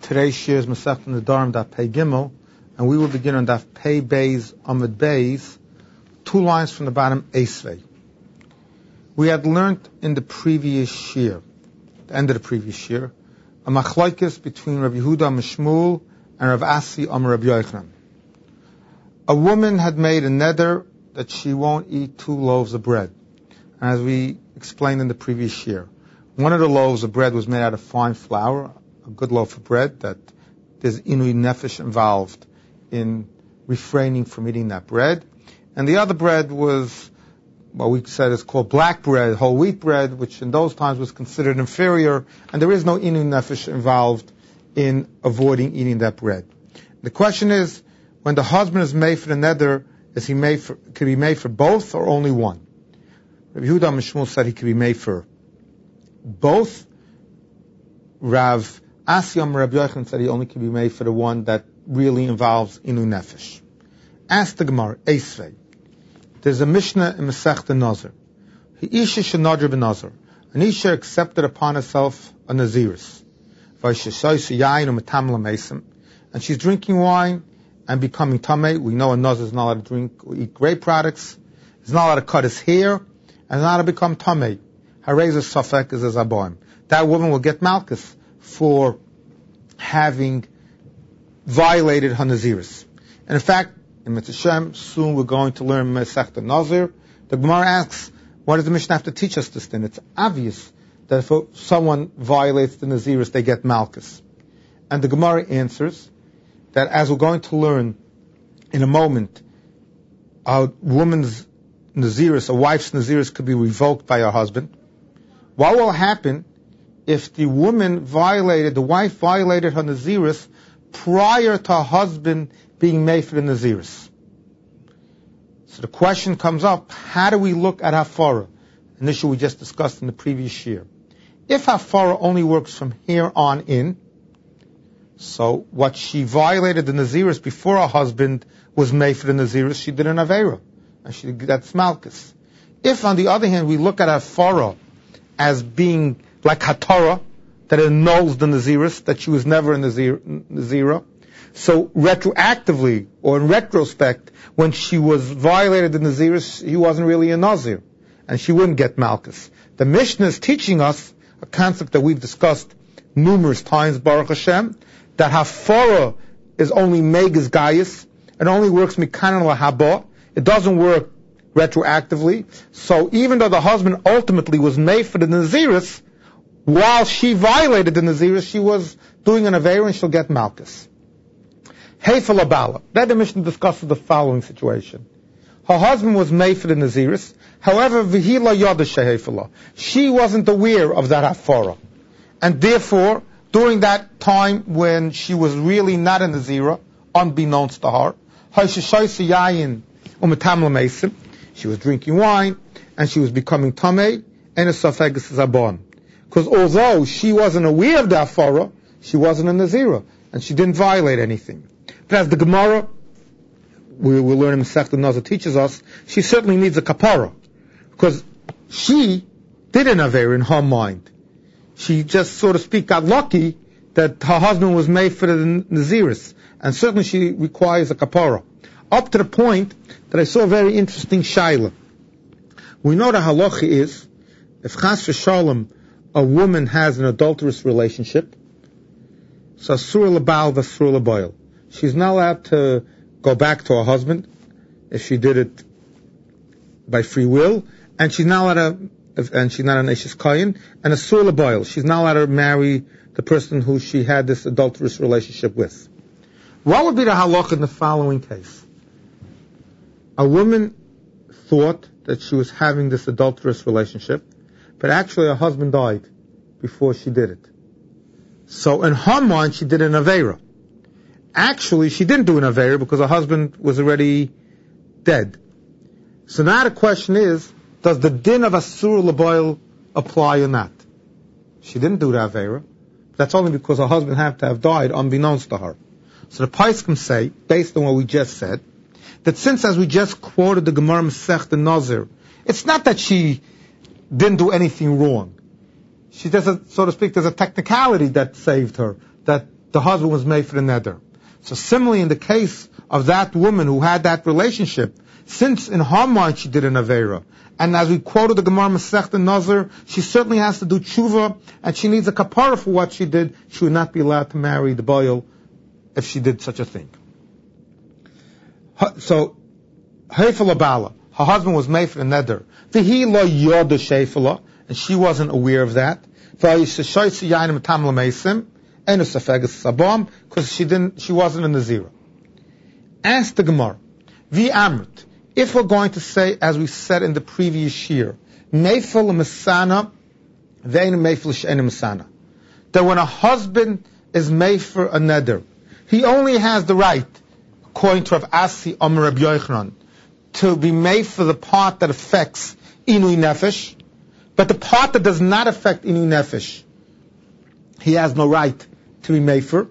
Today's shir is Masechet Nedarim Daf Pei Gimel, and we will begin on Daf Pei Beis Amud Beis, 2 lines from the bottom, Esvei. We had learned in the previous shir, the end of the previous shir, a machlokes between Rabbi Yehuda Mishmul and Rav Asi Amar Rabbi Yochanan. A woman had made a neder that she won't eat 2 loaves of bread. And as we explained in the previous shir, one of the loaves of bread was made out of fine flour, a good loaf of bread, that there's inui nefesh involved in refraining from eating that bread. And the other bread was what we said is called black bread, whole wheat bread, which in those times was considered inferior, and there is no inui nefesh involved in avoiding eating that bread. The question is, when the husband is made for the neder, could he be made for both or only one? Rabbi Yehuda Mishmul said he could be made for both. Rav Asi Amar Rabbi Yochanan said he only can be made for the one that really involves inu nefesh. Ask the Gemara, Esvei. There's a Mishnah in Masechta Nazir. Isha shenadr b'nazir. An Isha accepted upon herself a Naziris. And she's drinking wine and becoming tamei. We know a Nazir is not allowed to drink or eat grape products. He's not allowed to cut his hair. And he's not allowed to become tamei. Hareza safek is a zaboim. That woman will get malchus for having violated her Naziris. And in fact, in Mitzvah Shem, soon we're going to learn Masechta Nazir. The Gemara asks, what does the Mishnah have to teach us this thing? It's obvious that if someone violates the Naziris, they get malchus. And the Gemara answers that, as we're going to learn in a moment, a woman's Naziris, a wife's Naziris, could be revoked by her husband. What will happen if the wife violated her Naziris prior to her husband being made for the Naziris? So the question comes up, how do we look at Hafara? An issue we just discussed in the previous year. If Hafara only works from here on in, so what she violated the Naziris before her husband was made for the Naziris, she did an Aveira, and that's Malchus. If, on the other hand, we look at Hafara as being like Hatara, that annuls the Naziris, that she was never a Nazira. So retroactively, or in retrospect, when she was violated the Naziris, he wasn't really a Nazir, and she wouldn't get Malchus. The Mishnah is teaching us a concept that we've discussed numerous times, Baruch Hashem, that Hafara is only Megas Gaius, and only works Mikanan Lahaba. It doesn't work retroactively. So even though the husband ultimately was made for the Naziris, while she violated the Naziris, she was doing an Aveira and she'll get Malchus. Heifel Abala. Then the Mishnah discusses the following situation. Her husband was made for the Naziris. However, Vihila Yada Shehefela. She wasn't aware of that Hafara. And therefore, during that time when she was really not a Nazira, unbeknownst to her, she was drinking wine, and she was becoming tamei, and a safegus zabon. Because although she wasn't aware of the Hafara, she wasn't a Nazira, and she didn't violate anything. But as the Gemara, we will learn in Masechta Nazir teaches us, she certainly needs a kapara, because she did an Aveira in her mind. She just, so to speak, got lucky that her husband was made for the Naziris, and certainly she requires a kapara. Up to the point that I saw a very interesting shaila. We know the halacha is, if chas v'shalom, a woman has an adulterous relationship, so asur l'bal v'asur l'bayil. She's not allowed to go back to her husband if she did it by free will, and she's not allowed to, and she's not an Eishes Kayin, and asur l'bayil. She's not allowed to marry the person who she had this adulterous relationship with. What would be the halacha in the following case? A woman thought that she was having this adulterous relationship, but actually her husband died before she did it. So in her mind, she did an Aveira. Actually, she didn't do an Aveira because her husband was already dead. So now the question is, does the din of Asur L'Bayil apply or not? She didn't do the Aveira. That's only because her husband had to have died unbeknownst to her. So the Paiskim say, based on what we just said, that since, as we just quoted the Gemara Masechta Nazir, it's not that she didn't do anything wrong. She does, so to speak, there's a technicality that saved her, that the husband was made for the neder. So similarly, in the case of that woman who had that relationship, since in her mind she did an avera, and as we quoted the Gemara Masechta Nazir, she certainly has to do tshuva, and she needs a kapara for what she did. She would not be allowed to marry the boil if she did such a thing. So, Heifela Bala, her husband was made for the neder. V'hi lo yoda sheifela, and she wasn't aware of that. Because she wasn't in the zero. Ask the Gemara, Vi Amrit, if we're going to say, as we said in the previous year, Meifel Masana, Vein Meifel She'en Masana, that when a husband is made for a neder, he only has the right, according to Rav Asi Omer Rabbi Yochanan, to be made for the part that affects Inui Nefesh, but the part that does not affect Inui Nefesh, he has no right to be made for.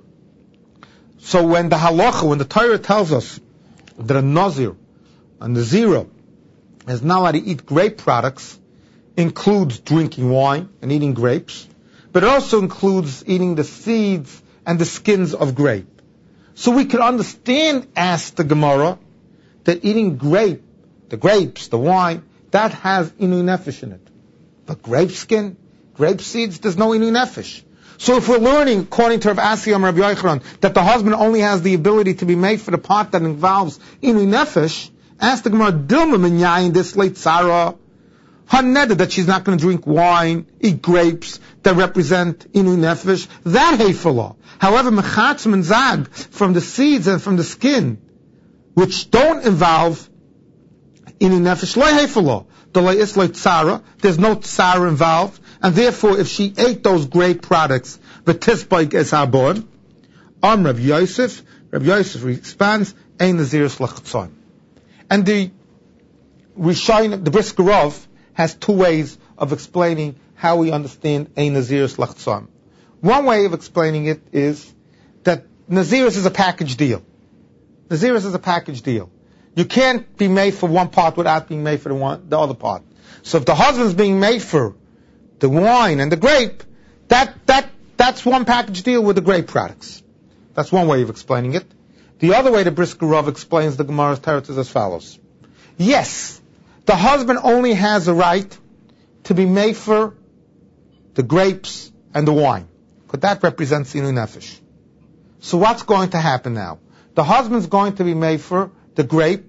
So when the halacha, when the Torah tells us that a nazir, a nazira, is not allowed to eat grape products, includes drinking wine and eating grapes, but it also includes eating the seeds and the skins of grape. So we could understand, ask the Gemara, that eating grape, the grapes, the wine, that has inui nefesh in it. But grape skin, grape seeds, there's no inui nefesh. So if we're learning, according to Rav Asi Amar Rabbi Yochanan, that the husband only has the ability to be made for the part that involves inui nefesh, ask the Gemara, Dilma minyayin this late Sarah, Haneda, that she's not going to drink wine, eat grapes that represent inui nefesh, that heifala. However, mechatz and zag, from the seeds and from the skin, which don't involve inui nefesh, lo heifala. There's no tsara involved, and therefore, if she ate those grape products, v'tisbaik es habon, Rav Yosef responds, ein naziris lachtzon. And the Rishonim, the Brisker Rov, has two ways of explaining how we understand ein naziris lachtzon. One way of explaining it is that naziris is a package deal. Naziris is a package deal. You can't be made for one part without being made for the other part. So if the husband's being made for the wine and the grape, that's one package deal with the grape products. That's one way of explaining it. The other way the Brisker Rov explains the Gemara's teretz is as follows. Yes, the husband only has a right to be made for the grapes and the wine, because that represents inui nefesh. So what's going to happen now? The husband's going to be made for the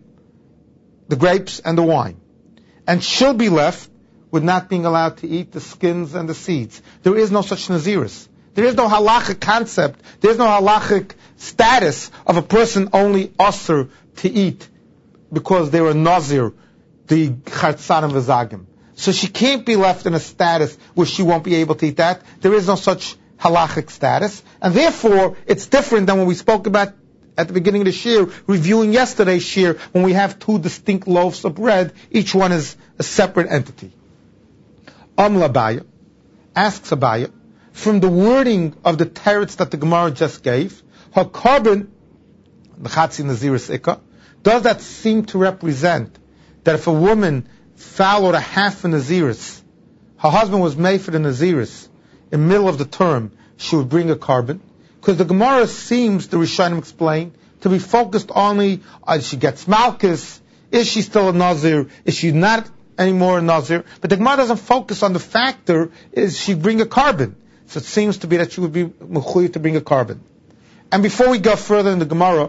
grapes and the wine, and she'll be left with not being allowed to eat the skins and the seeds. There is no such naziris. There is no halachic concept. There is no halachic status of a person only usher to eat because they're a nazir, the chartzanim v'zagim. So she can't be left in a status where she won't be able to eat that. There is no such halachic status, and therefore it's different than what we spoke about at the beginning of the shir, reviewing yesterday's shir, when we have two distinct loaves of bread, each one is a separate entity. Labaya asks Abaya, from the wording of the teretz that the Gemara just gave, her carbon, the Chatzi Naziris Ikka, does that seem to represent that if a woman followed a half a Naziris, her husband was made for the Naziris, in the middle of the term, she would bring a carbon? Because the Gemara seems, the Rishonim explain, to be focused only on she gets malchus, is she still a Nazir, is she not anymore a Nazir? But the Gemara doesn't focus on the factor, is she bring a carbon? So it seems to be that she would be mechuyev to bring a carbon. And before we go further in the Gemara,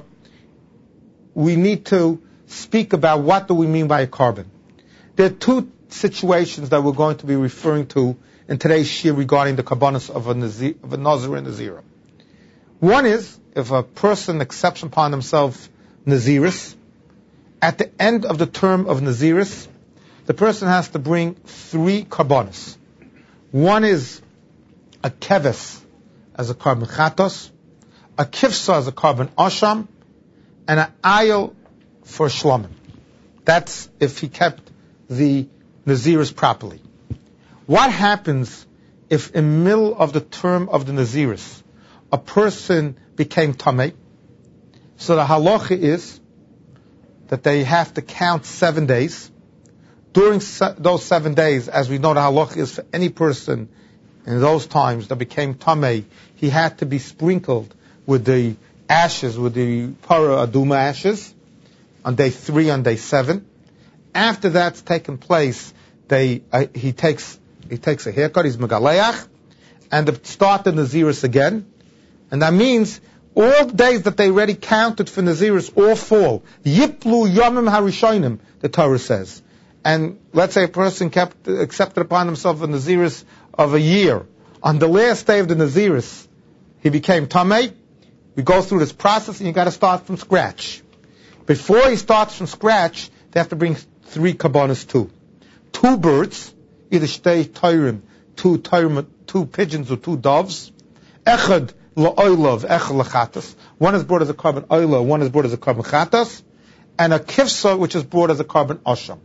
we need to speak about what do we mean by a carbon. There are two situations that we're going to be referring to in today's shir regarding the karbanos of a Nazir and Nazira. One is, if a person accepts upon himself Naziris, at the end of the term of Naziris, the person has to bring 3 karbanos. One is a keves as a carbon chatos, a kifsa as a carbon asham, and an ayil for shlomim. That's if he kept the Naziris properly. What happens if in the middle of the term of the Naziris, a person became tamei? So the halacha is that they have to count 7 days. During those 7 days, as we know the halacha is for any person in those times that became tamei, he had to be sprinkled with the ashes, with the para aduma ashes, on day 3, on day 7. After that's taken place, he takes a haircut, he's megaleach, and they start the Naziris again. And that means all the days that they already counted for Naziris all fall. Yiplu yomim harishonim, the Torah says. And let's say a person accepted upon himself a Naziris of a year. On the last day of the Naziris, he became Tamei. We go through this process, and you got to start from scratch. Before he starts from scratch, they have to bring 3 kabbanas too. 2 birds, either shtei tayrim, 2 pigeons or 2 doves. Echad la'oilav, echad lachatas. One is brought as a carbon oila, one is brought as a carbon chatas. And a kivsa, which is brought as a carbon asham.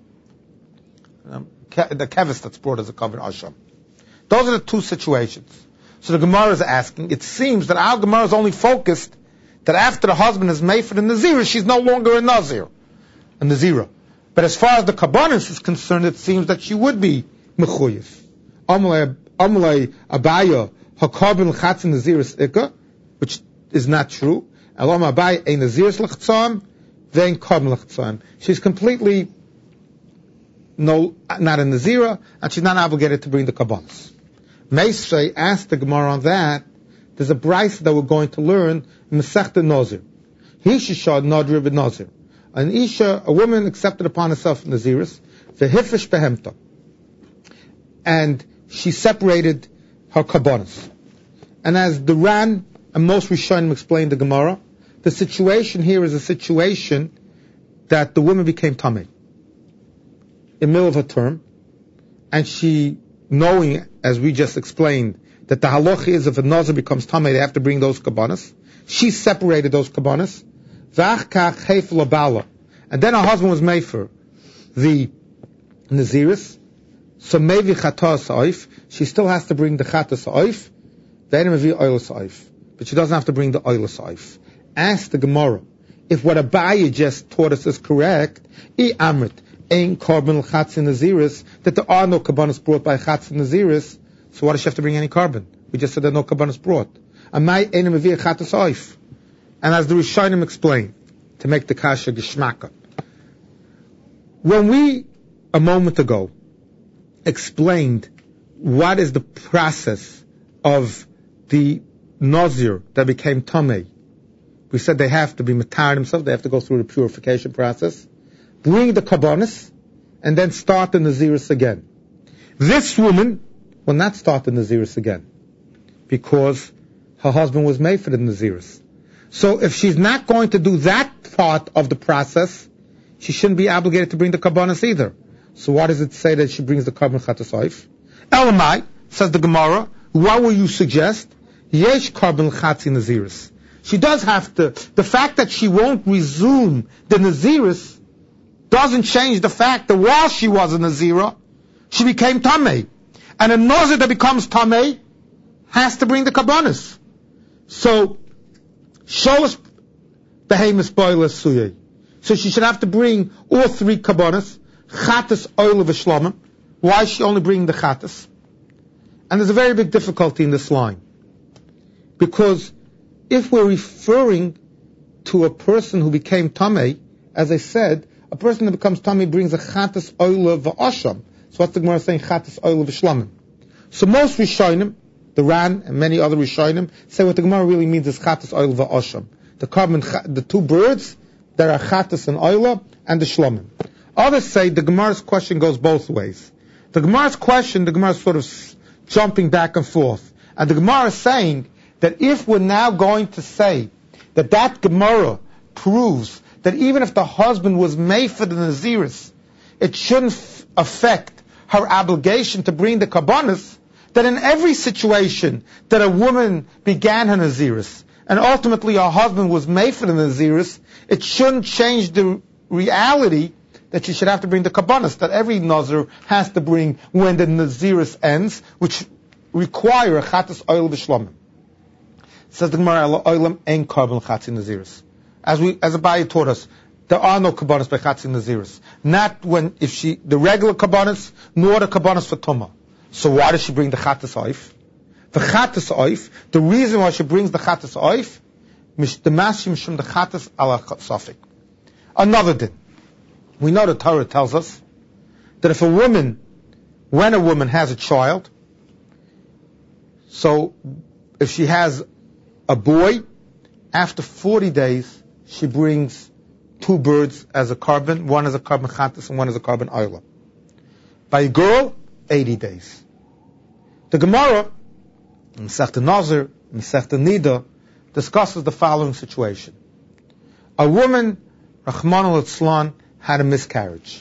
The kevis that's brought as a carbon asham. Those are the 2 situations. So the Gemara is asking, it seems that our Gemara is only focused that after the husband is made for the Nazir, she's no longer a Nazir, a Nazira. But as far as the Kabbanis is concerned, it seems that she would be Mechuyev. Amalei Abaya HaKarbon L'chatzim Naziris Ikka, which is not true. Alam Abaya a Naziris L'chatzam, then Karbon L'chatzam. She's completely not a Nazira, and she's not obligated to bring the Kabbanis. Meisrei asked the Gemara on that. There's a brayso that we're going to learn in Masechta Nazir. Hisha Nadri b'Nazir. An Isha, a woman accepted upon herself Naziris, v'hifish behemta, and she separated her kabbanas. And as the Ran and most Rishonim explained the Gemara, the situation here is a situation that the woman became tamei in the middle of her term, and she, knowing, as we just explained, that the halacha is if a nazir becomes tamei, they have to bring those kabbanas. She separated those kabbanas. And then her husband was made for the Naziris. So maybe chatas oif. She still has to bring the chatas oif. But she doesn't have to bring the oilas oif. Ask the Gemara, if what Abaye just taught us is correct, amrit ain't carbon l'chatz Naziris, that there are no kabbanas brought by chatz Naziris, so why does she have to bring any carbon? We just said there are no kabbanas brought. Amai ain't mevir chatas oif. And as the Rishonim explained, to make the kasha geshmaka, when we, a moment ago, explained what is the process of the Nazir that became Tamei, we said they have to be matar themselves, they have to go through the purification process, bring the kabbanis, and then start the Naziris again. This woman will not start the Naziris again, because her husband was made for the Naziris. So if she's not going to do that part of the process, she shouldn't be obligated to bring the kabbanas either. So why does it say that she brings the carbon chatas oif? Elamai, says the Gemara, what will you suggest? Yesh carbon chatzi Naziris. She does have to, the fact that she won't resume the Naziris doesn't change the fact that while she was a Nazira, she became Tamei. And a Nazir that becomes Tamei has to bring the kabbanas. So, show us behemoth spoilers suyeh. So she should have to bring all 3 kabbanas, chatas, oil of shlamim. Why is she only bringing the chatas? And there's a very big difficulty in this line. Because if we're referring to a person who became tamei, as I said, a person that becomes tamei brings a chatas, oil of asham. So what's the Gemara saying? Chatas, oil of shlamim. So most Rishonim, the Ran and many other Rishonim, say what the Gemara really means is chatas, oil of asham. The 2 birds, there are chatas and oila, and the shlomim. Others say the Gemara's question goes both ways. The Gemara's question, the Gemara is sort of jumping back and forth. And the Gemara is saying that if we're now going to say that Gemara proves that even if the husband was made for the Naziris, it shouldn't affect her obligation to bring the kabbanas, that in every situation that a woman began her Naziris, and ultimately her husband was made for the Naziris, it shouldn't change the reality that she should have to bring the kabbanas, that every Nazir has to bring when the Naziris ends, which require a chatas oil b'shlamim. Says the Gemara, oilam ein carbon chatzi Naziris. As Abaye taught us, there are no kabbanas by chatzi Naziris. Not the regular kabbanas, nor the kabbanas for Tumah. So why does she bring the chatas oif? The chatas oif, the reason why she brings the chatas oif Mishdemashim shum the chatas ala safik. Another din. We know the Torah tells us that when a woman has a child, so if she has a boy, after 40 days, she brings 2 birds as a carbon, one as a carbon chatas and one as a carbon oila. By a girl, 80 days. The Gemara, Masechta Nazir, Masechta Nida, discusses the following situation. A woman, Rachmana litzlan, had a miscarriage.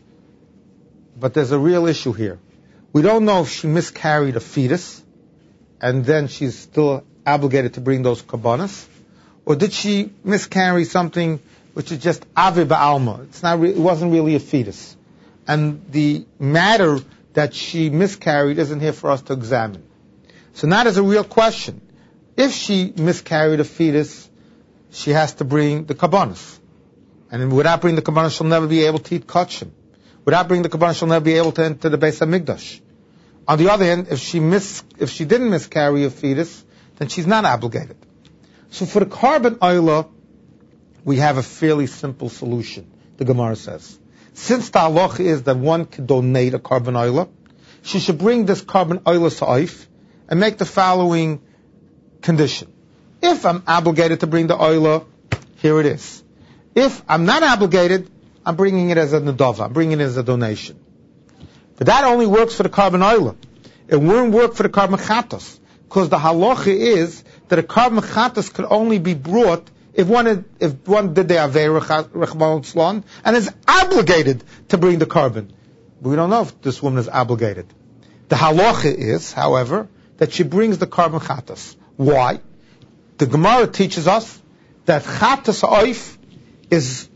But there's a real issue here. We don't know if she miscarried a fetus, and then she's still obligated to bring those kabbanas, or did she miscarry something which is just avi ba'alma? It wasn't really a fetus. And the matter that she miscarried isn't here for us to examine. So now there's a real question. If she miscarried a fetus, she has to bring the kabbanas. And without bringing the kabbanas, she'll never be able to eat kachim. Without bringing the kabbanas, she'll never be able to enter the Beis HaMikdash. On the other hand, if she didn't miscarry a fetus, then she's not obligated. So for the carbon oila, we have a fairly simple solution, the Gemara says. Since the halacha is that one can donate a carbon oila, she should bring this carbon oila sa'if and make the following condition. If I'm obligated to bring the oila, here it is. If I'm not obligated, I'm bringing it as a nadava, I'm bringing it as a donation. But that only works for the carbon oila. It wouldn't work for the carbon chatas, because the halacha is that a carbon chatas could only be brought if one did the Avei Rachmana litzlan and is obligated to bring the carbon. But we don't know if this woman is obligated. The halacha is, however, that she brings the carbon chatas. Why? The Gemara teaches us that chatas oif is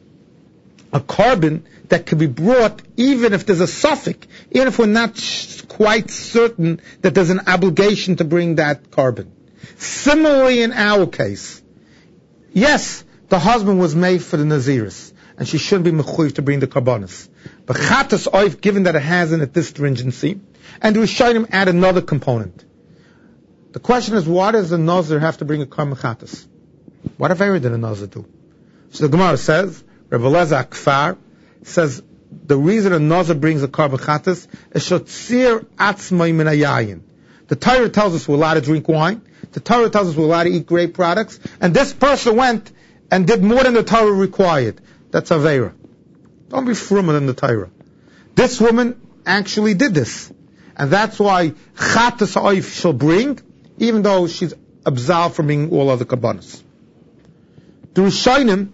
a carbon that can be brought even if there's a suffix, even if we're not quite certain that there's an obligation to bring that carbon. Similarly in our case, yes, the husband was made for the Naziris, and she shouldn't be mechuyev to bring the karbanos. But chatas oif, given that it has in it this stringency, and the Rishonim add another component. The question is, why does the Nazir have to bring a carbon chatas? What avera did a Nazir do? So the Gemara says, Rebbe Eliezer Akfar says, the reason a Nazir brings a carbon chatas is shotzir atzmai min hayayin. The Torah tells us we're allowed to drink wine. The Torah tells us we're allowed to eat grape products. And this person went and did more than the Torah required. That's Aveira. Don't be frummer than the Torah. This woman actually did this. And that's why chatas oif she'll bring, even though she's absolved from being all other kabbanas. The Rishonim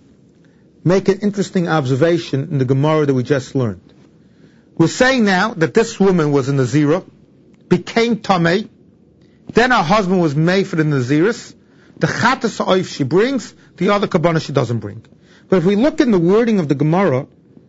make an interesting observation in the Gemara that we just learned. We're saying now that this woman was a Nazira, became Tameh, then her husband was made for the Naziris. The chatas oif she brings, the other kabbalah she doesn't bring. But if we look in the wording of the Gemara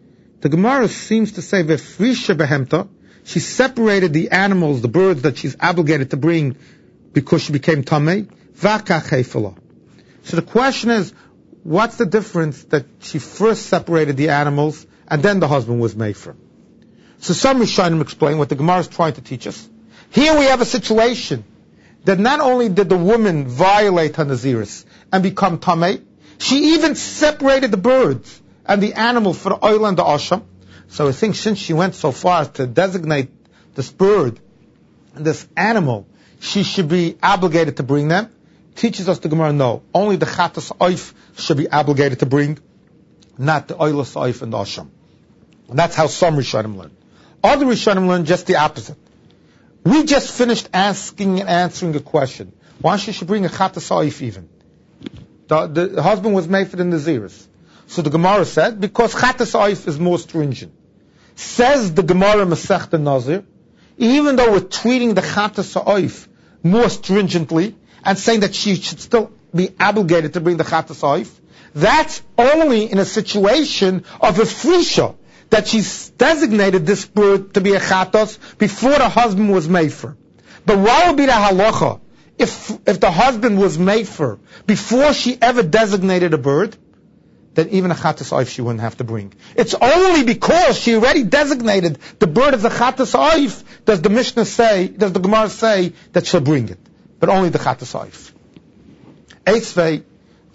seems to say v'frisha behemta, she separated the animals, the birds that she's obligated to bring because she became Tameh, v'aka chefela. So the question is, what's the difference that she first separated the animals and then the husband was made for? So some Rishonim explain what the Gemara is trying to teach us. Here we have a situation that not only did the woman violate her Naziris and become Tameh, she even separated the birds and the animals for the oil and the asham. So I think since she went so far as to designate this bird and this animal, she should be obligated to bring them. Teaches us the Gemara, no. Only the chatas oif should be obligated to bring, not the oilus oif and the asham. And that's how some Rishonim learn. Other Rishonim learn just the opposite. We just finished asking and answering a question. Why should she bring a chatas oif even? The husband was made for the Naziris. So the Gemara said, because chatas oif is more stringent. Says the Gemara Masechta Nazir, even though we're treating the chatas oif more stringently, and saying that she should still be obligated to bring the chatas oif, that's only in a situation of a frisha, that she's designated this bird to be a chatas before the husband was made for. But what would be the halacha if the husband was made for before she ever designated a bird? Then even a chatas oif she wouldn't have to bring. It's only because she already designated the bird as a chatas oif does the Gemara say that she'll bring it. But only the chatas oif. Eitzvei,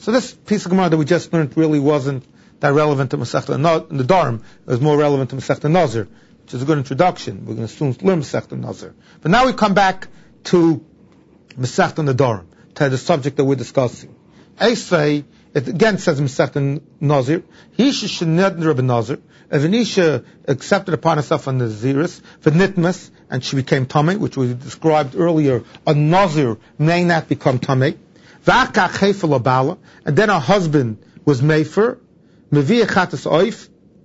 So this piece of Gemara that we just learned really wasn't that relevant to Masechta Nedarim. It was more relevant to Masechta Nazir, which is a good introduction. We're going to soon learn Masechta Nazir. But now we come back to Masechta Nedarim, to the subject that we're discussing. Eisvei, it again says in Masechta Nazir, Hisha shenedra b'Nazir, if an Isha accepted upon herself a Naziris, v'nitmas, and she became Tamei, which we described earlier, a Nazir may not become Tamei, v'akach heifel abala, and then her husband was Mefer, mevi echatas oif,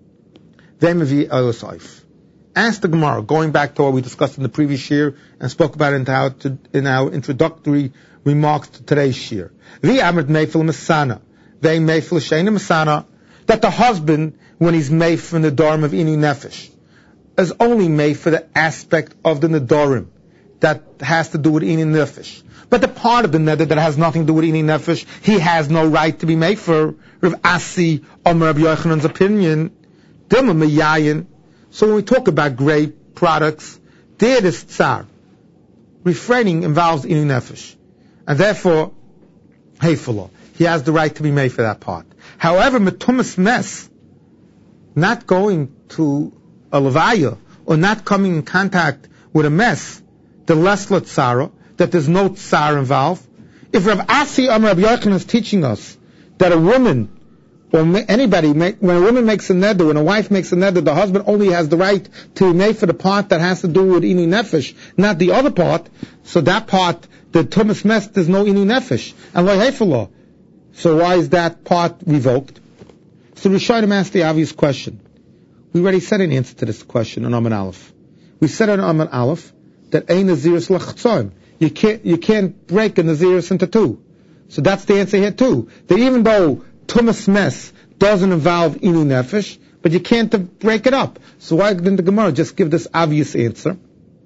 ve'mevi ois oif. Ask the Gemara, going back to what we discussed in the previous year and spoke about it in our introductory remarks to today's year. V'amrit meifel masana, ve'meifel sheina masana, that the husband, when he's made from the Nedarim of Inu Nefesh, is only made for the aspect of the Nedarim that has to do with Inu Nefesh. But the part of the Neder that has nothing to do with Inu Nefesh, he has no right to be made for. Rav Asi, Omer Rabbi Yochanan's opinion, Dilma Meyayin. So when we talk about grape products, there is tsar. Refraining involves Inu Nefesh. And therefore, Heifelo, he has the right to be made for that part. However, Metumas Mes, not going to a Levaya, or not coming in contact with a mess, the Lesla Tzara, that there's no Tsar involved. If Rav Asi Amar Rabbi Yochanan is teaching us that a woman, or anybody, when a woman makes a neder, when a wife makes a neder, the husband only has the right to make for the part that has to do with Inu Nefesh, not the other part, so that part, the Tumas Mes, there's no Inu Nefesh, and Lo Heifelo. So why is that part revoked? So Rishonim asked the obvious question. We already said an answer to this question on Amud Aleph. We said on Amud Aleph that Ein Naziris L'Chatzon. You can't break a Naziris into two. So that's the answer here too. That even though Tumas Mes doesn't involve Inu Nefesh, but you can't break it up. So why didn't the Gemara just give this obvious answer?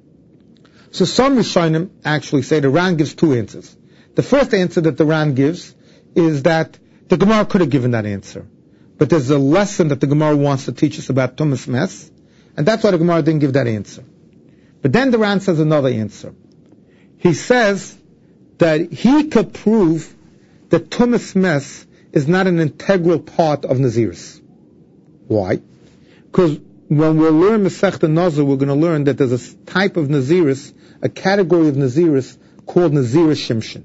So some Rishonim actually say the Ran gives two answers. The first answer that the Ran gives is that the Gemara could have given that answer. But there's a lesson that the Gemara wants to teach us about Tumas Mes, and that's why the Gemara didn't give that answer. But then the Ran says another answer. He says that he could prove that Tumas Mes is not an integral part of Naziris. Why? Because when we'll learn Masechta Nazir, we're going to learn that there's a type of Naziris, a category of Naziris called Nazir Shimshon.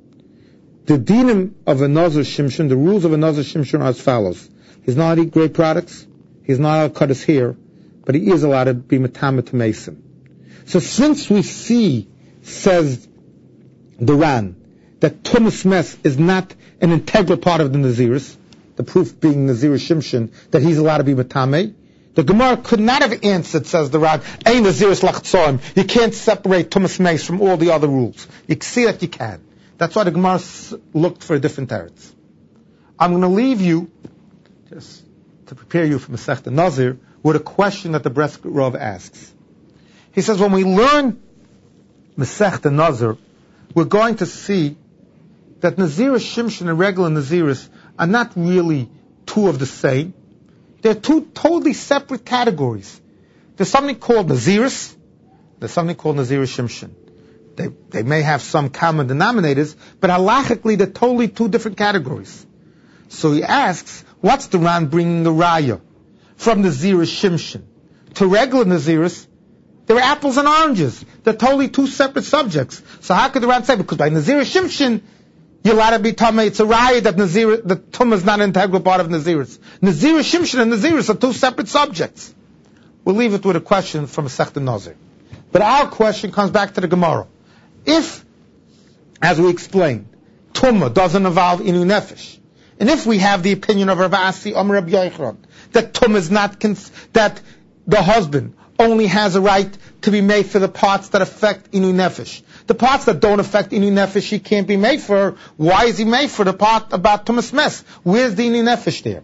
The dinim of a Nazir Shimshon, the rules of a Nazir Shimshon are as follows. He's not allowed to eat grape products, he's not allowed to cut his hair, but he is allowed to be Matama to Mason. So since we see, says the Ran, that Tumas Mes is not an integral part of the Naziris, the proof being Nazir Shimshon, that he's allowed to be Matame, the Gemara could not have answered, says the Ran, Ein Naziris L'Chatzon. You can't separate Tumas Mes from all the other rules. You can see that you can. That's why the Gemara looked for a different teretz. I'm going to leave you, just to prepare you for Masechta Nazir, with a question that the Brisker Rav asks. He says, when we learn Masechta Nazir, we're going to see that Naziris Shimshon and regular Naziris are not really two of the same. They're two totally separate categories. There's something called Naziris, there's something called Naziris Shimshon. They may have some common denominators, but halachically they're totally two different categories. So he asks, what's the Ran bringing the Raya from Naziris Shimshon to regular Naziris? They're apples and oranges. They're totally two separate subjects. So how could the Ran say? Because by Naziris Shimshon, you're allowed to be Tamei. It's a Raya that the Tumah is not an integral part of Naziris. Naziris Shimshon and Naziris are two separate subjects. We'll leave it with a question from Masechta Nazir. But our question comes back to the Gemara. If, as we explained, Tumah doesn't involve Inu Nefesh, and if we have the opinion of Rav Asi Amar Rabbi Yochanan that Tumah is not, that the husband only has a right to be made for the parts that affect Inu Nefesh. The parts that don't affect Inu Nefesh he can't be made for. Why is he made for the part about Tumas Mes? Where's the Inu Nefesh there?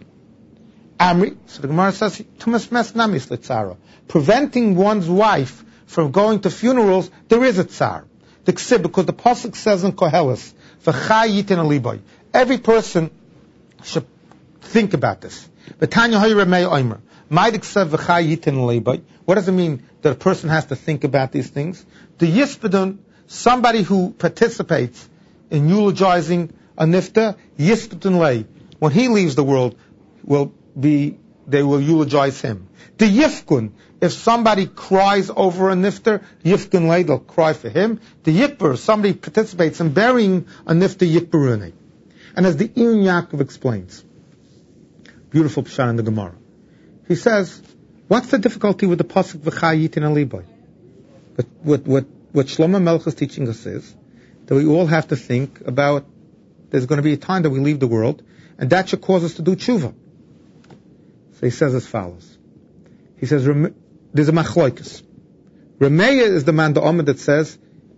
Amri, so the Gemara says, Tumas Mes namis letzara. Preventing one's wife from going to funerals, there is a tsar. The ksib, because the pasuk says in Koheles, "V'chai yitin aliboy." Every person should think about this. V'tanya hayre mei oimer. Ma'id ksib v'chai yitin aliboy. What does it mean that a person has to think about these things? The yispedun, somebody who participates in eulogizing a nifta, yisputun lei. When he leaves the world, they will eulogize him. The yifkun, if somebody cries over a nifter, yifkun lei, they'll cry for him. The yikber, somebody participates in burying a nifter, yikberune. And as the Ian Yaakov explains, beautiful pshat in the Gemara, he says, what's the difficulty with the pasuk v'chayitin aliboy? But what Shlomo Melech is teaching us is that we all have to think about there's going to be a time that we leave the world, and that should cause us to do tshuva. So he says as follows. He says, there's a machloikus. Remeya is the man da'amid that says,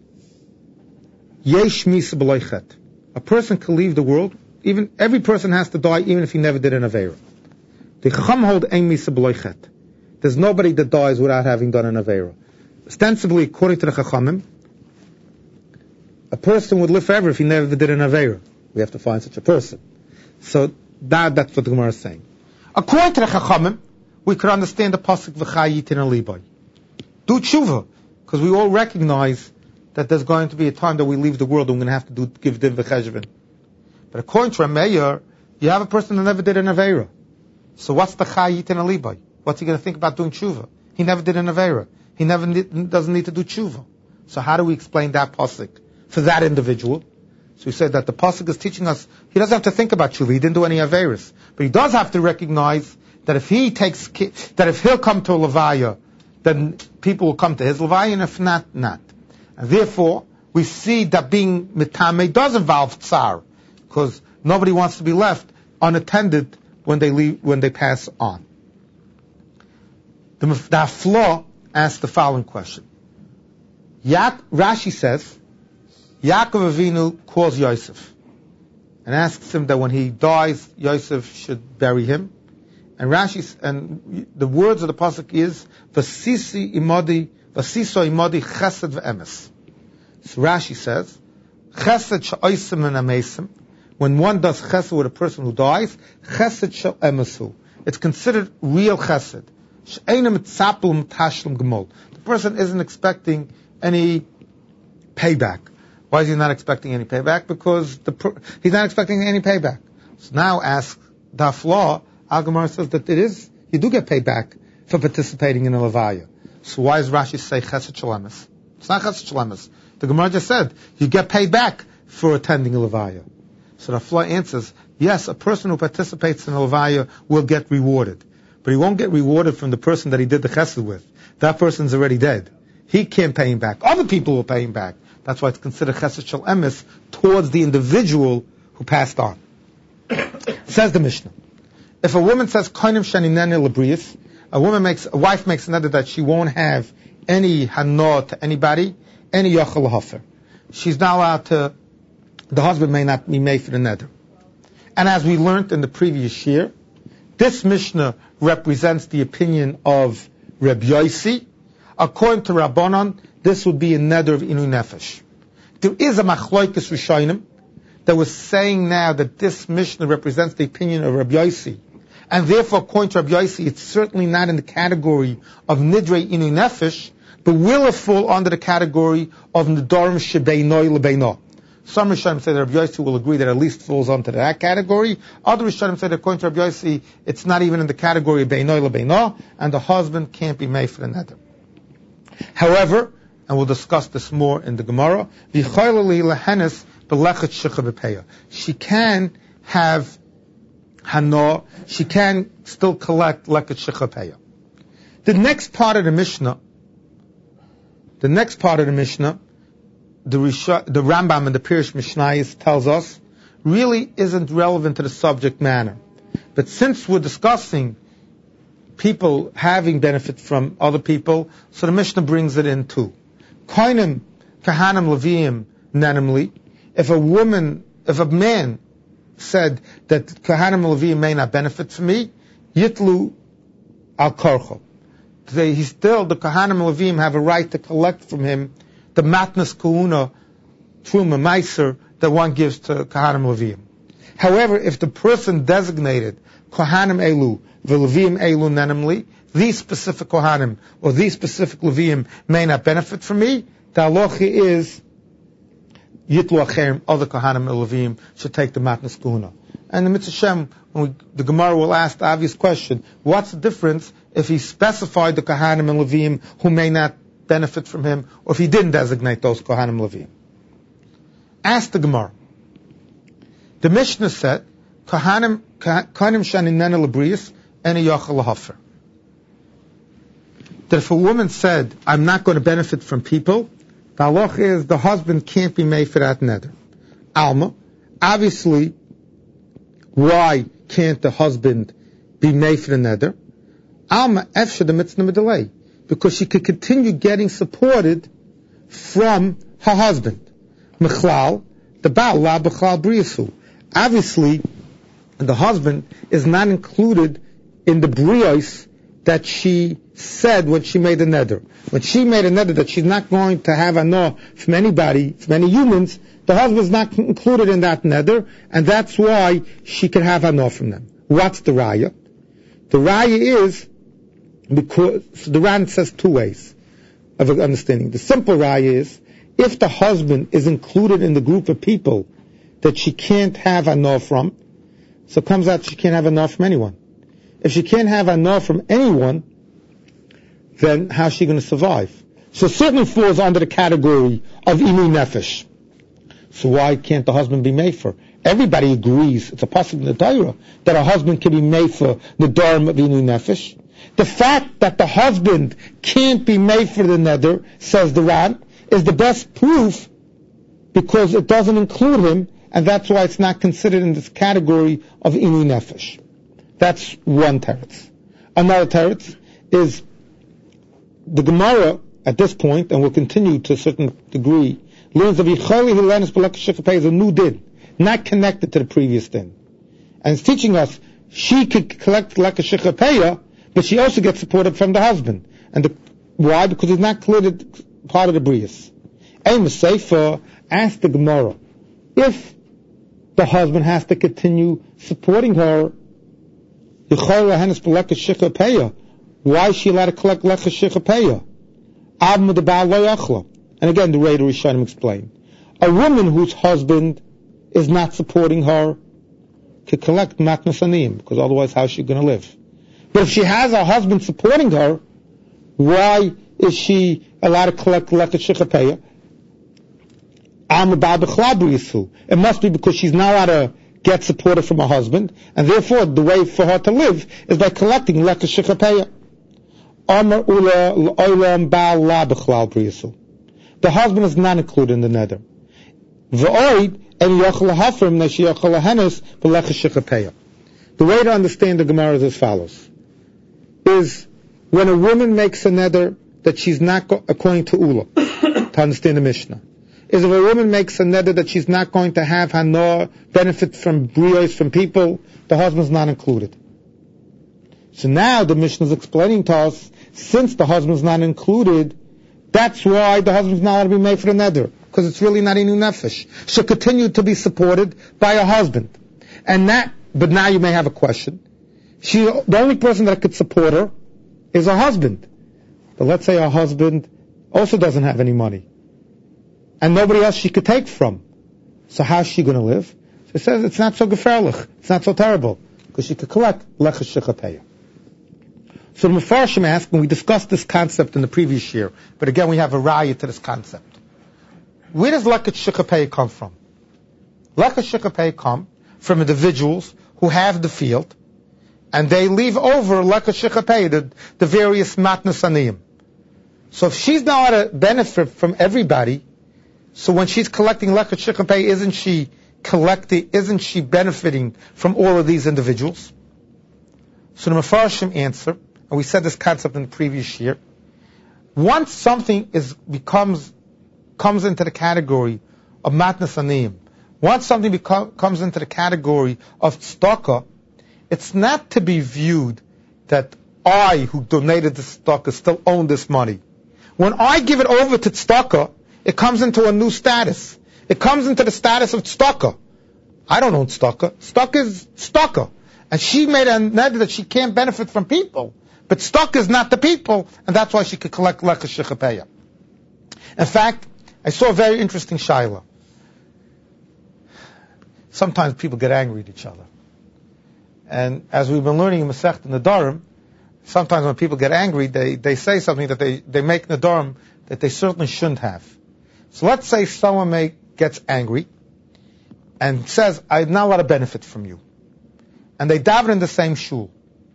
yesh misa b'loichet. A person can leave the world, every person has to die even if he never did an aveira. The chacham hold ein misa b'loichet. There's nobody that dies without having done an aveira. Ostensibly, according to the chachamim, a person would live forever if he never did an aveira. We have to find such a person. So that's what the Gemara is saying. According to the chachamim, we could understand the pasuk v'chayitin aliboy. Do tshuva, because we all recognize that there's going to be a time that we leave the world and we're going to have to give din v'cheshvan. But according to Rameir, you have a person that never did an aveira. So what's the chayitin aliboy? What's he going to think about doing tshuva? He never did an aveira. He doesn't need to do tshuva. So how do we explain that pasuk for that individual? So we said that the pasuk is teaching us he doesn't have to think about tshuva. He didn't do any aveiros, but he does have to recognize that if he'll come to a levaya, then people will come to his levaya, and if not, not. And therefore, we see that being mitame does involve tsar, because nobody wants to be left unattended when they pass on. The Haflah asks the following question. Rashi says, Yaakov Avinu calls Yosef and asks him that when he dies, Yosef should bury him. And the words of the pasuk is Vasiso imodi chesed ve'emes. So Rashi says, Chesed she'osim and amesim. When one does chesed with a person who dies, chesed she'emesu. It's considered real chesed. She'einem tzapul m'tashlum gemol. The person isn't expecting any payback. Why is he not expecting any payback? Because he's not expecting any payback. So now ask the Haflah. Al-Gemara says that you do get paid back for participating in a levaya. So why does Rashi say chesed shalemis? It's not chesed shalemis. The Gemara just said you get paid back for attending a levaya. So the Haflah answers, yes, a person who participates in a levaya will get rewarded, but he won't get rewarded from the person that he did the chesed with. That person's already dead. He can't pay him back. Other people will pay him back. That's why it's considered chesed shalemis towards the individual who passed on. Says the Mishnah. If a woman says koinim shanineni lebrius, a wife makes another that she won't have any hana to anybody, any yachal hafer. She's not allowed the husband may not be made for the neder. And as we learned in the previous year, this Mishnah represents the opinion of Reb Yosi. According to Rabbanan, this would be a neder of inu nefesh. There is a machloikes rishonim that was saying now that this Mishnah represents the opinion of Reb Yosi. And therefore, according to Rabbi Yossi, it's certainly not in the category of Nidrei Inu Nefesh, but will it fall under the category of Nidarim Shebeinoi Lebeino. Some Rishonim say that Rabbi Yossi will agree that at least falls under that category. Other Rishonim say that according to Rabbi Yossi, it's not even in the category of Beinoi Lebeino, and the husband can't be made for the neder. However, and we'll discuss this more in the Gemara, she can have hana, she can still collect leket shechapeya. The next part of the Mishnah, the Rambam and the Pirish Mishnayos tells us, really isn't relevant to the subject matter. But since we're discussing people having benefit from other people, so the Mishnah brings it in too. Koinim, kahanim, leviim, nenimli. If a man said that kahanim and leviim may not benefit from me, yitlu al korcho. The kahanim and leviim have a right to collect from him the matnas kuhuna, truma, meiser, that one gives to kahanim and leviim. However, if the person designated kohanim elu, v'leviim elu nenimli, these specific kohanim or these specific leviim may not benefit from me, the halacha is Yitlu Acherim, other Kohanim and Levim, should take the Matnas Kuna. And the Mitzvah Shem, the Gemara will ask the obvious question, what's the difference if he specified the Kohanim and Levim who may not benefit from him, or if he didn't designate those Kohanim and Levim? Ask the Gemara. The Mishnah said, Kohanim shaninena lebrius and a yachal lahafer. That if a woman said, I'm not going to benefit from people, the halach is the husband can't be made for that neder. Alma, obviously, why can't the husband be made for the neder? Alma, efshe the mitzvah delay, because she could continue getting supported from her husband. Mechlal, the baal la b'chlal briyasu. Obviously, the husband is not included in the briyos that she said when she made a neder. When she made a neder that she's not going to have a no from anybody, from any humans, the husband's not included in that neder, and that's why she can have a no from them. What's the raya? The raya is, because the Ran says two ways of understanding. The simple raya is, if the husband is included in the group of people that she can't have a no from, so it comes out she can't have a no from anyone. If she can't have a no from anyone, then how's she going to survive? So it certainly falls under the category of inu nefesh. So why can't the husband be made for? Everybody agrees, it's a pasuk in the Torah, that a husband can be made for the darm of inu nefesh. The fact that the husband can't be made for the neder, says the Ran, is the best proof, because it doesn't include him, and that's why it's not considered in this category of inu nefesh. That's one teretz. Another teretz is the Gemara at this point, and will continue to a certain degree, learns of Yicholi Hilenis B'Lekashich is a new din, not connected to the previous din. And it's teaching us she could collect Lekashich, but she also gets supported from the husband. And why? Because he's not included part of the Brias. Amos Sefer asked the Gemara, if the husband has to continue supporting her, why is she allowed to collect Lekashich? And again, the Rei Rishonim explain. A woman whose husband is not supporting her can collect Matnas Aniyim, because otherwise how is she going to live? But if she has a husband supporting her, why is she allowed to collect Lekashich? It must be because she's not allowed to get supported from her husband, and therefore the way for her to live is by collecting Lekashich. The husband is not included in the neder. The way to understand the Gemara is as follows: is when a woman makes a neder that she's not according to Ula, to understand the Mishnah, is if a woman makes a neder that she's not going to have hanor, benefit from brios, from people, the husband's not included. So now the Mishnah is explaining to us, since the husband's not included, that's why the husband's not allowed to be made for the neder, because it's really not inu nefesh. She'll continue to be supported by her husband. But now you may have a question. The only person that could support her is her husband. But let's say her husband also doesn't have any money, and nobody else she could take from. So how's she going to live? So it says it's not so gefährlich, it's not so terrible, because she could collect Lekashich. So the Mefarshim asked, and we discussed this concept in the previous year, but again we have a raya to this concept. Where does Lekashich come from? Lekashich come from individuals who have the field, and they leave over Lekashich, the various Matnas Aniyim. So if she's not allowed to benefit from everybody, so when she's collecting Lekashich, isn't she benefiting from all of these individuals? So the Mefarshim answer, and we said this concept in the previous year, once something comes into the category of Matnas Aniyim, once something comes into the category of tzedakah, it's not to be viewed that I, who donated the tzedakah, still own this money. When I give it over to tzedakah, it comes into a new status. It comes into the status of tzedakah. I don't own tzedakah. Tzedakah is tzedakah. And she made a neder that she can't benefit from people. But tzedakah is not the people, and that's why she could collect Lekashich. In fact, I saw a very interesting shaila. sometimes people get angry at each other. And as we've been learning in Masechet Nedarim, sometimes when people get angry, they say something that they make Nedarim that they certainly shouldn't have. So let's say someone gets angry and says, I have not a lot of benefit from you. And they daven in the same shul.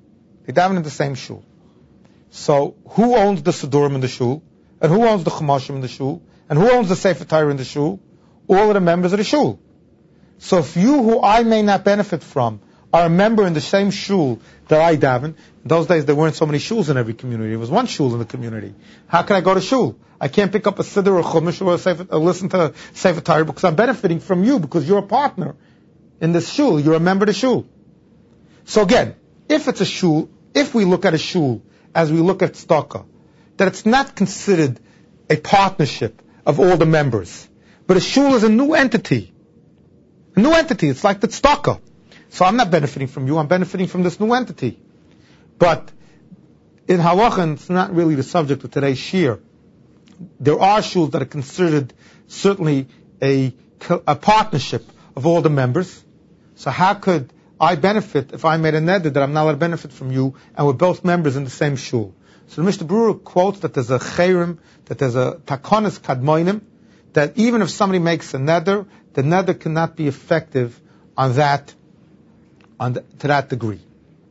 So who owns the Sidurim in the shul? And who owns the Chumashim in the shul? And who owns the Sefer Torah in the shul? All of the members of the shul. So if you, who I may not benefit from, are a member in the same shul that I daven, in those days there weren't so many shuls in every community. There was one shul in the community. How can I go to shul? I can't pick up a Siddur or Chumash or listen to Sefer Torah because I'm benefiting from you because you're a partner in this shul. You're a member of the shul. So again, if it's a shul, if we look at a shul as we look at tzedakah, that it's not considered a partnership of all the members, but a shul is a new entity. A new entity. It's like the tzedakah. So I'm not benefiting from you, I'm benefiting from this new entity. But in halacha, it's not really the subject of today's shir. There are shuls that are considered certainly a partnership of all the members. So how could I benefit if I made a neder that I'm not allowed to benefit from you and we're both members in the same shul? So the Mishnah Berurah quotes that there's a chayrim, that there's a takonis kadmoinim, that even if somebody makes a neder, the neder cannot be effective on that, to that degree.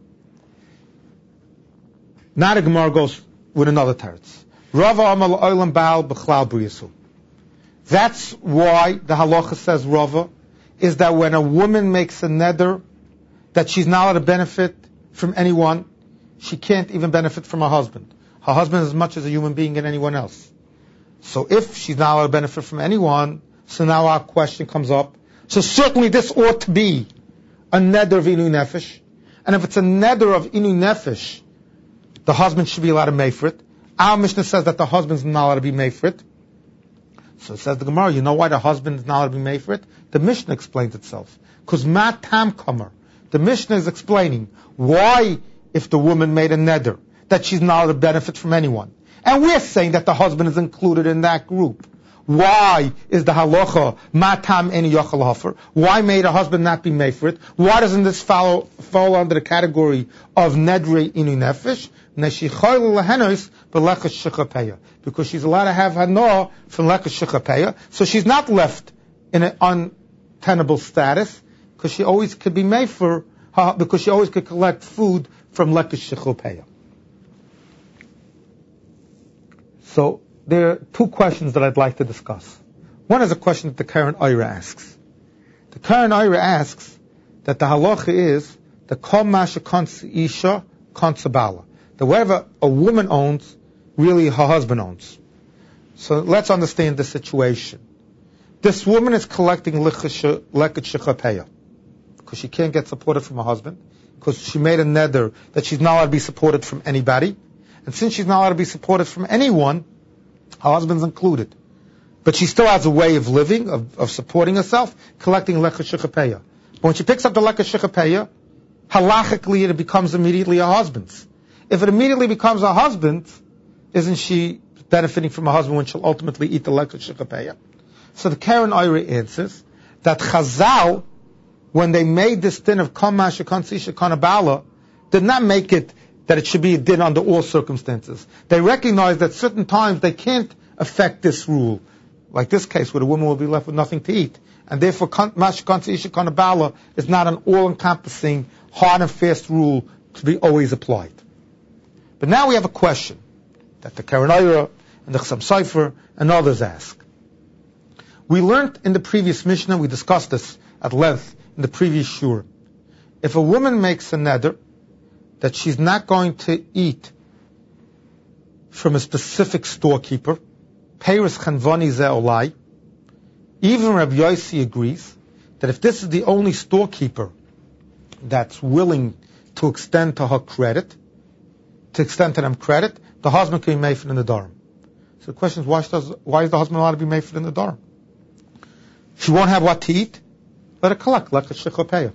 Now the Gemara goes with another teretz. Rava amal olam baal b'chlal briyasu. That's why the halacha says Rava is that when a woman makes a neder that she's not allowed to benefit from anyone, she can't even benefit from her husband. Her husband is as much as a human being as anyone else. So if she's not allowed to benefit from anyone, so now our question comes up. So certainly this ought to be a neder of inu nefesh. And if it's a neder of inu nefesh, the husband should be allowed to make for it. Our Mishnah says that the husband's not allowed to be made for it. So it says the Gemara, you know why the husband is not allowed to be made for it? The Mishnah explains itself. Because ma tam kamer. The Mishnah is explaining why, if the woman made a neder, that she's not allowed to benefit from anyone. And we're saying that the husband is included in that group. Why is the halacha matam eni yochel hafer? Why may the husband not be made for it? Why doesn't this fall under the category of nedrei inu nefesh? Because she's allowed to have hanoah from lekas shechapeya, so she's not left in an untenable status, because she always could be made for her, because she always could collect food from lekas shechapeya. So there are two questions that I'd like to discuss. One is a question that the Karen Oira asks. The Karen Oira asks that the halacha is the kol masha kons isha kons bala. That whatever a woman owns, really her husband owns. So let's understand the situation. This woman is collecting leket shechapeya because she can't get supported from her husband, because she made a neder that she's not allowed to be supported from anybody. And since she's not allowed to be supported from anyone, her husband's included. But she still has a way of living, of supporting herself, collecting leket shechapeya. But when she picks up the leket shechapeya, halachically it becomes immediately her husband's. If it immediately becomes her husband's, isn't she benefiting from her husband when she'll ultimately eat the leket shechapeya? So the Karen Oira answers that Chazal, when they made this din of kol masha kons isha kons bala, did not make it that it should be a din under all circumstances. They recognize that certain times they can't affect this rule, like this case where the woman will be left with nothing to eat, and therefore masha kons isha kons bala is not an all-encompassing, hard and fast rule to be always applied. But now we have a question that the Karen Oira and the Chassam Sofer and others ask. We learned in the previous Mishnah, we discussed this at length in the previous shur. If a woman makes a neder that she's not going to eat from a specific storekeeper, Peiros Chanvani Ze Olai, even Rabbi Yossi agrees that if this is the only storekeeper that's willing to extend to her credit, to extend to them credit, the husband can be made for in the Nedarim. So the question is, why is the husband allowed to be made for in the Nedarim? She won't have what to eat, let her collect, like a shechapeya.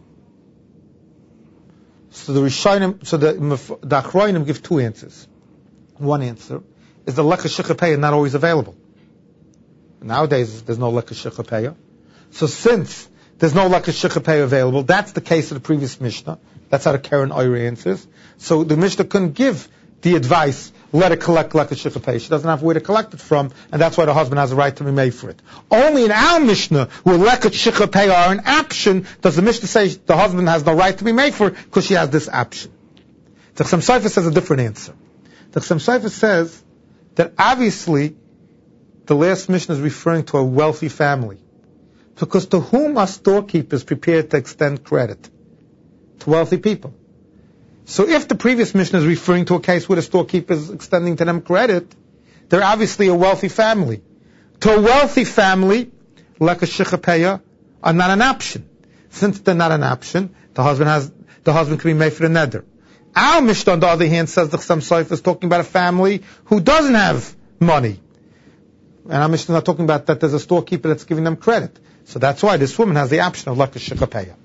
So the Achroinim give two answers. One answer is the leket shechapeya not always available. Nowadays, there's no leket shechapeya. So since there's no Lekach Shechapei available. That's the case of the previous Mishnah. That's how the Karen Oyer answers. So the Mishnah couldn't give the advice, let it collect Lekach Shechapei. She doesn't have where to collect it from, and that's why the husband has a right to be made for it. Only in our Mishnah, where Lekach Shechapei are an option, does the Mishnah say the husband has no right to be made for it, because she has this option. The Chassam Sofer says a different answer. The Chassam Sofer says that obviously the last Mishnah is referring to a wealthy family. Because to whom are storekeepers prepared to extend credit? To wealthy people. So if the previous Mishnah is referring to a case where the storekeeper is extending to them credit, they're obviously a wealthy family. To a wealthy family, Lekach Shechapei are not an option. Since they're not an option, the husband can be made for the neder. Our Mishnah, on the other hand, says the Chassam Sofer is talking about a family who doesn't have money. And our Mishnah is not talking about that there's a storekeeper that's giving them credit. So that's why this woman has the option of Lekach Shechapei.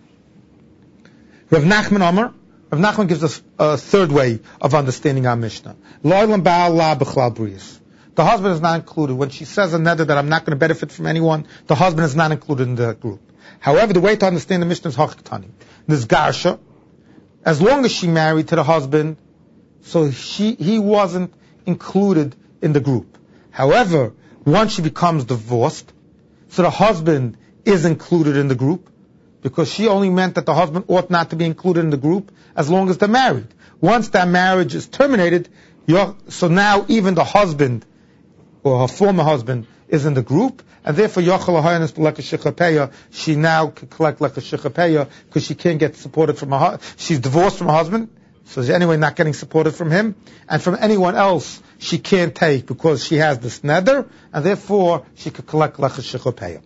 Rav Nachman Amar, Rav Nachman gives us a third way of understanding our Mishnah. Lo'elam ba'al la b'chlal briyos. The husband is not included. When she says a neder that I'm not going to benefit from anyone, the husband is not included in the group. However, the way to understand the Mishnah is Hachtani. This Garsha, as long as she married to the husband, so he wasn't included in the group. However, once she becomes divorced, so the husband is included in the group, because she only meant that the husband ought not to be included in the group as long as they're married. Once that marriage is terminated, so now even the husband or her former husband is in the group, and therefore Yochel Hayanis Lekach Shechapei, she now can collect Lekach Shechapei because she can't get supported from her husband. She's divorced from her husband, so she's anyway not getting supported from him, and from anyone else she can't take because she has this neder, and therefore she could collect Lekach Shechapei.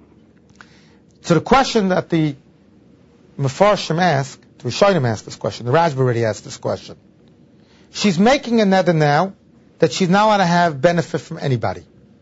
So the question that the Mefarshim asked, the Rishonim asked this question, the Rashba already asked this question. She's making a neder now that she's not allowed to have benefit from anybody.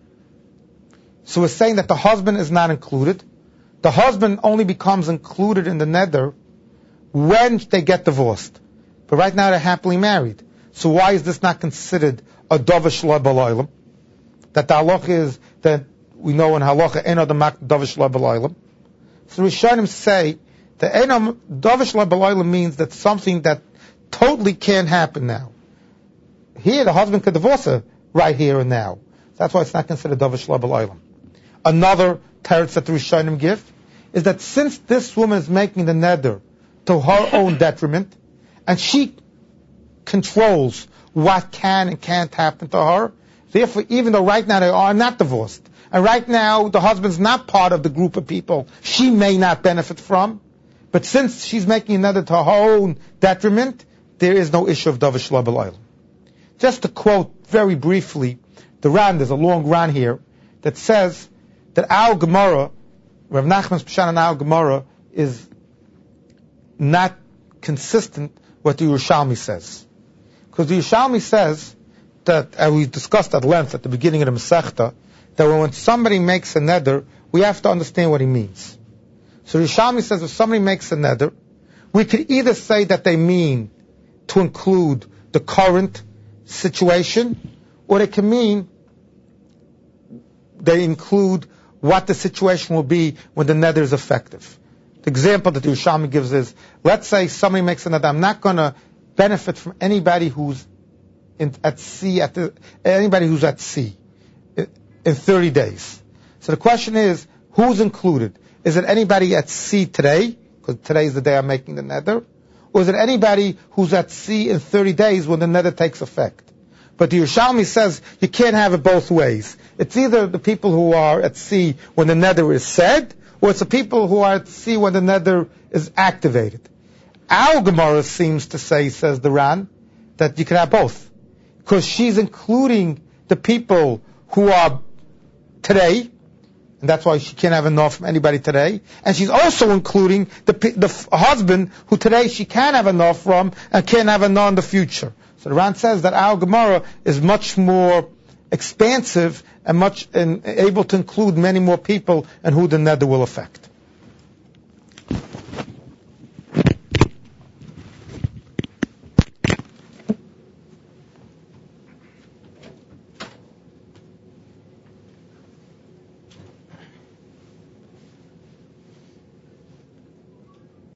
So we're saying that the husband is not included. The husband only becomes included in the neder when they get divorced. But right now they're happily married. So why is this not considered a dovish lo b'loilam? That the halacha is that we know in halacha eno demak dovish lo b'loilam. So Rishonim say that eno dovish lo b'loilam means that something that totally can't happen now. Here the husband could divorce her right here and now. That's why it's not considered dovish lo b'loilam. Another teretz that the Rishonim give is that since this woman is making the neder to her own detriment, and she controls what can and can't happen to her, therefore even though right now they are not divorced, and right now the husband's not part of the group of people she may not benefit from, but since she's making a neder to her own detriment, there is no issue of dovish lo b'loilam. Just to quote very briefly, the Ran, there's a long Ran here, that says that our Gemara, Rav Nachman's Pshat in our Gemara, is not consistent with what the Yerushalmi says. Because the Yerushalmi says that, and we discussed at length at the beginning of the Masechta, that when somebody makes a neder, we have to understand what he means. So the Yerushalmi says if somebody makes a neder, we could either say that they mean to include the current situation, or they can mean they include what the situation will be when the neder is effective. The example that the Yerushalmi gives is, let's say somebody makes a neder, I'm not going to benefit from anybody who's at sea, anybody who's at sea in 30 days. So the question is, who's included? Is it anybody at sea today, because today is the day I'm making the neder, or is it anybody who's at sea in 30 days when the neder takes effect? But the Yerushalmi says you can't have it both ways. It's either the people who are at sea when the neder is said, or it's the people who are at sea when the neder is activated. Our Gemara seems to say, says the Ran, that you can have both. Because she's including the people who are today, and that's why she can't have enough from anybody today. And she's also including the husband who today she can have enough from and can't have enough in the future. So the Ran says that our Gemara is much more expansive and able to include many more people and who the neder will affect.